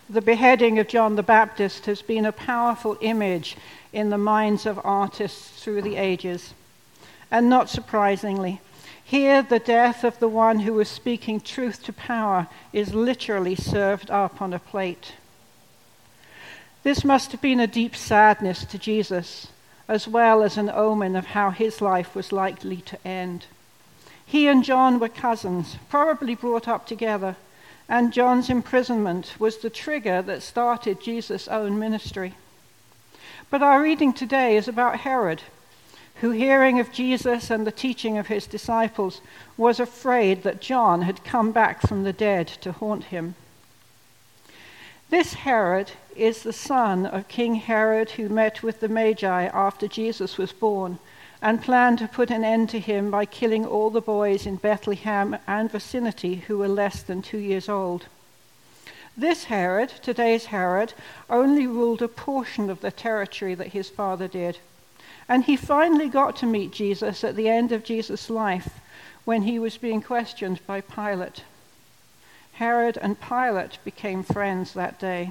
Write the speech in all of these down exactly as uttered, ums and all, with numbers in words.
The beheading of John the Baptist has been a powerful image in the minds of artists through the ages. And not surprisingly, here the death of the one who was speaking truth to power is literally served up on a plate. This must have been a deep sadness to Jesus, as well as an omen of how his life was likely to end. He and John were cousins, probably brought up together, and John's imprisonment was the trigger that started Jesus' own ministry. But our reading today is about Herod, who, hearing of Jesus and the teaching of his disciples, was afraid that John had come back from the dead to haunt him. This Herod is the son of King Herod, who met with the Magi after Jesus was born and planned to put an end to him by killing all the boys in Bethlehem and vicinity who were less than two years old. This Herod, today's Herod, only ruled a portion of the territory that his father did. And he finally got to meet Jesus at the end of Jesus' life when he was being questioned by Pilate. Herod and Pilate became friends that day.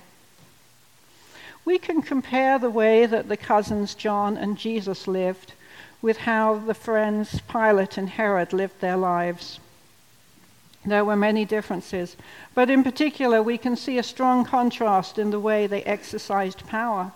We can compare the way that the cousins John and Jesus lived with how the friends Pilate and Herod lived their lives. There were many differences, but in particular we can see a strong contrast in the way they exercised power.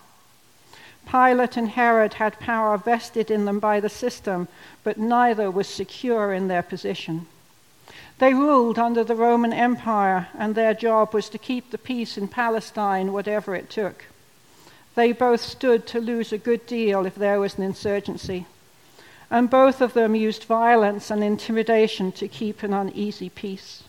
Pilate and Herod had power vested in them by the system, but neither was secure in their position. They ruled under the Roman Empire, and their job was to keep the peace in Palestine, whatever it took. They both stood to lose a good deal if there was an insurgency, and both of them used violence and intimidation to keep an uneasy peace.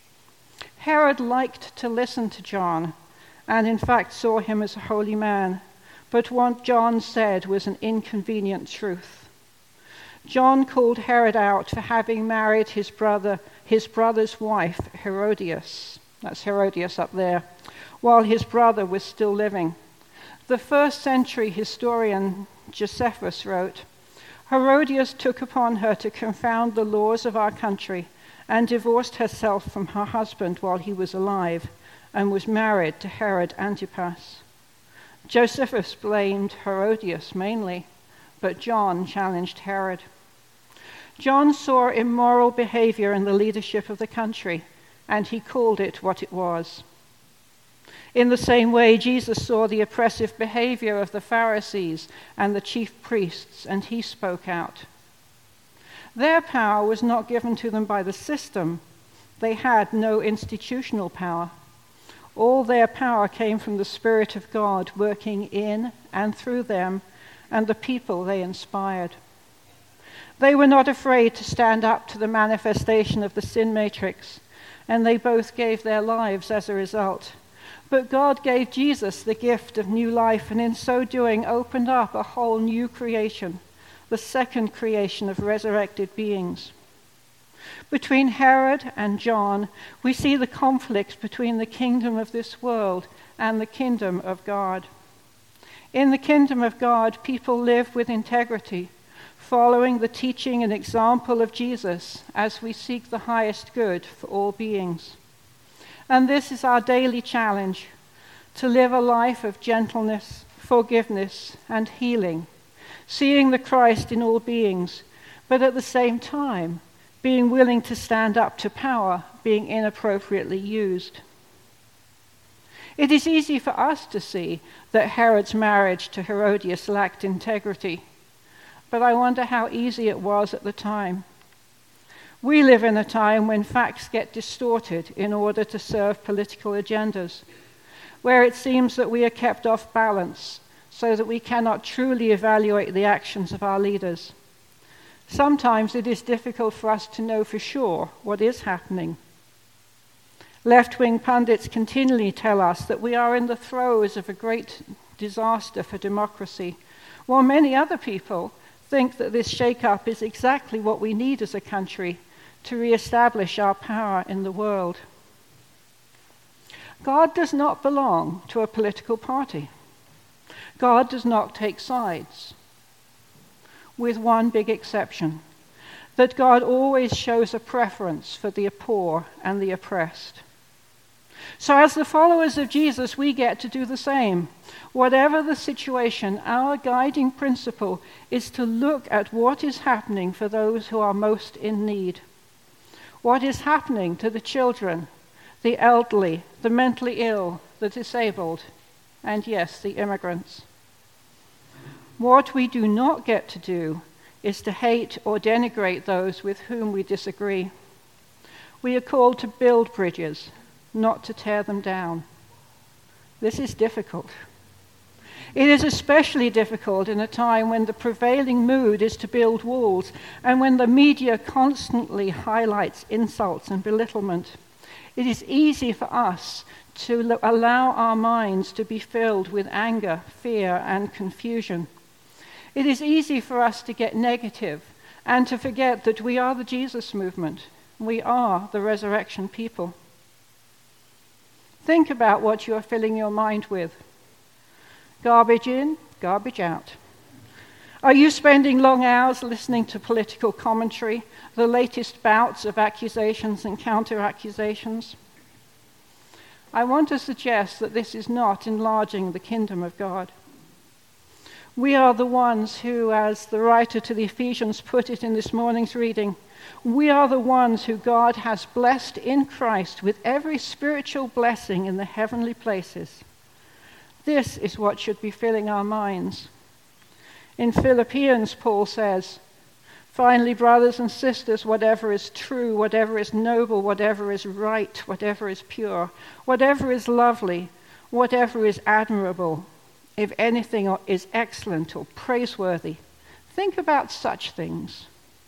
Herod liked to listen to John, and in fact saw him as a holy man, but what John said was an inconvenient truth. John called Herod out for having married his brother, his brother's wife, Herodias. That's Herodias up there, while his brother was still living. The first century historian Josephus wrote, Herodias took upon her to confound the laws of our country and divorced herself from her husband while he was alive and was married to Herod Antipas. Josephus blamed Herodias mainly, but John challenged Herod. John saw immoral behavior in the leadership of the country, and he called it what it was. In the same way, Jesus saw the oppressive behavior of the Pharisees and the chief priests, and he spoke out. Their power was not given to them by the system. They had no institutional power. All their power came from the Spirit of God working in and through them and the people they inspired. They were not afraid to stand up to the manifestation of the sin matrix, and they both gave their lives as a result. But God gave Jesus the gift of new life, and in so doing opened up a whole new creation, the second creation of resurrected beings. Between Herod and John, we see the conflict between the kingdom of this world and the kingdom of God. In the kingdom of God, people live with integrity, following the teaching and example of Jesus as we seek the highest good for all beings. And this is our daily challenge, to live a life of gentleness, forgiveness, and healing, seeing the Christ in all beings, but at the same time, being willing to stand up to power being inappropriately used. It is easy for us to see that Herod's marriage to Herodias lacked integrity, but I wonder how easy it was at the time. We live in a time when facts get distorted in order to serve political agendas, where it seems that we are kept off balance so that we cannot truly evaluate the actions of our leaders. Sometimes it is difficult for us to know for sure what is happening. Left-wing pundits continually tell us that we are in the throes of a great disaster for democracy, while many other people think that this shake-up is exactly what we need as a country to re-establish our power in the world. God does not belong to a political party. God does not take sides, with one big exception, that God always shows a preference for the poor and the oppressed. So as the followers of Jesus, we get to do the same. Whatever the situation, our guiding principle is to look at what is happening for those who are most in need. What is happening to the children, the elderly, the mentally ill, the disabled, and yes, the immigrants. What we do not get to do is to hate or denigrate those with whom we disagree. We are called to build bridges, not to tear them down. This is difficult. It is especially difficult in a time when the prevailing mood is to build walls and when the media constantly highlights insults and belittlement. It is easy for us to allow our minds to be filled with anger, fear, and confusion. It is easy for us to get negative and to forget that we are the Jesus movement. We are the resurrection people. Think about what you are filling your mind with. Garbage in, garbage out. Are you spending long hours listening to political commentary, the latest bouts of accusations and counter-accusations? I want to suggest that this is not enlarging the kingdom of God. We are the ones who, as the writer to the Ephesians put it in this morning's reading, we are the ones who God has blessed in Christ with every spiritual blessing in the heavenly places. This is what should be filling our minds. In Philippians, Paul says, "Finally, brothers and sisters, whatever is true, whatever is noble, whatever is right, whatever is pure, whatever is lovely, whatever is admirable, if anything is excellent or praiseworthy, think about such things."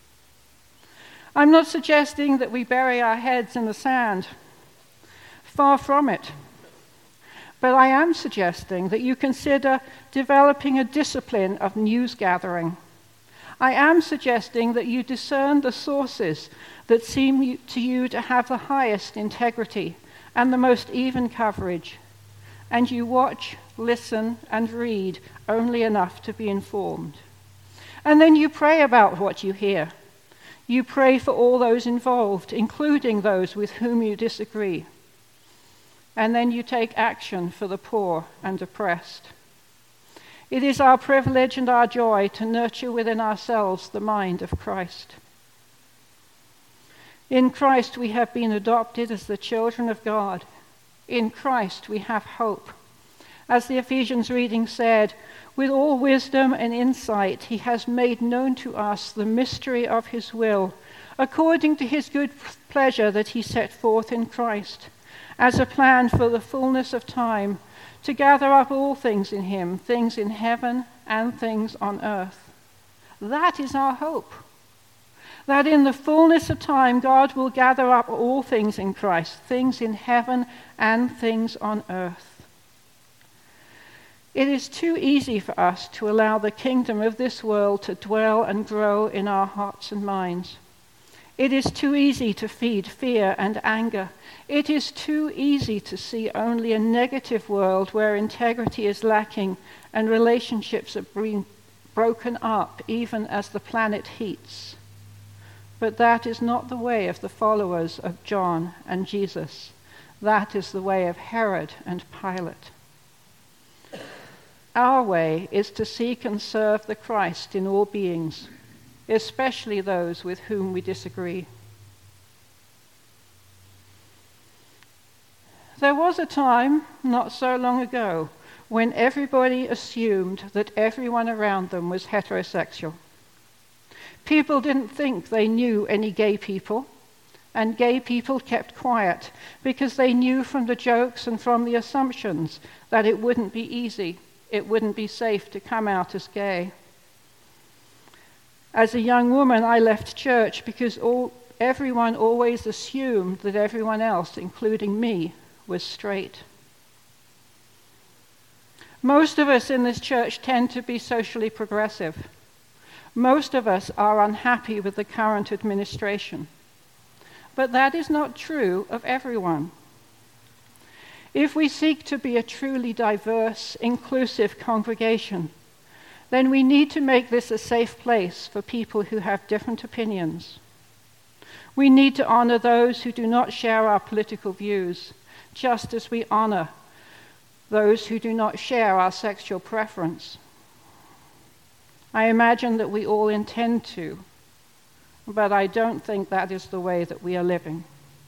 I'm not suggesting that we bury our heads in the sand. Far from it. But I am suggesting that you consider developing a discipline of news gathering. I am suggesting that you discern the sources that seem to you to have the highest integrity and the most even coverage, and you watch, listen, and read only enough to be informed. And then you pray about what you hear. You pray for all those involved, including those with whom you disagree. And then you take action for the poor and oppressed. It is our privilege and our joy to nurture within ourselves the mind of Christ. In Christ we have been adopted as the children of God. In Christ we have hope. As the Ephesians reading said, with all wisdom and insight he has made known to us the mystery of his will, according to his good pleasure that he set forth in Christ, as a plan for the fullness of time, to gather up all things in him, things in heaven and things on earth. That is our hope. That in the fullness of time God will gather up all things in Christ, things in heaven and things on earth. It is too easy for us to allow the kingdom of this world to dwell and grow in our hearts and minds. It is too easy to feed fear and anger. It is too easy to see only a negative world where integrity is lacking and relationships are being broken up even as the planet heats. But that is not the way of the followers of John and Jesus. That is the way of Herod and Pilate. Our way is to seek and serve the Christ in all beings, especially those with whom we disagree. There was a time, not so long ago, when everybody assumed that everyone around them was heterosexual. People didn't think they knew any gay people, and gay people kept quiet because they knew from the jokes and from the assumptions that it wouldn't be easy, it wouldn't be safe to come out as gay. As a young woman, I left church because all, everyone always assumed that everyone else, including me, was straight. Most of us in this church tend to be socially progressive. Most of us are unhappy with the current administration. But that is not true of everyone. If we seek to be a truly diverse, inclusive congregation, then we need to make this a safe place for people who have different opinions. We need to honor those who do not share our political views, just as we honor those who do not share our sexual preference. I imagine that we all intend to, but I don't think that is the way that we are living.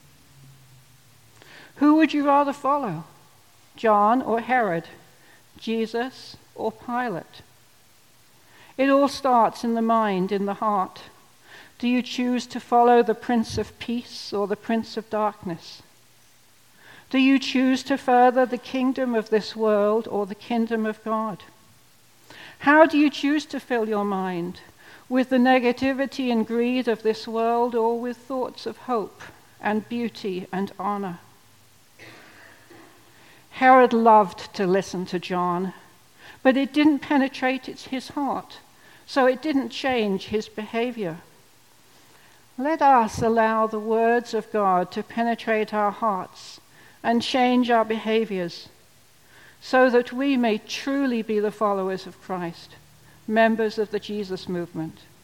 Who would you rather follow, John or Herod, Jesus or Pilate? It all starts in the mind, in the heart. Do you choose to follow the Prince of Peace or the Prince of Darkness? Do you choose to further the kingdom of this world or the kingdom of God? How do you choose to fill your mind? With the negativity and greed of this world, or with thoughts of hope and beauty and honor? Herod loved to listen to John, but it didn't penetrate his heart, so it didn't change his behavior. Let us allow the words of God to penetrate our hearts and change our behaviors, so that we may truly be the followers of Christ, members of the Jesus movement.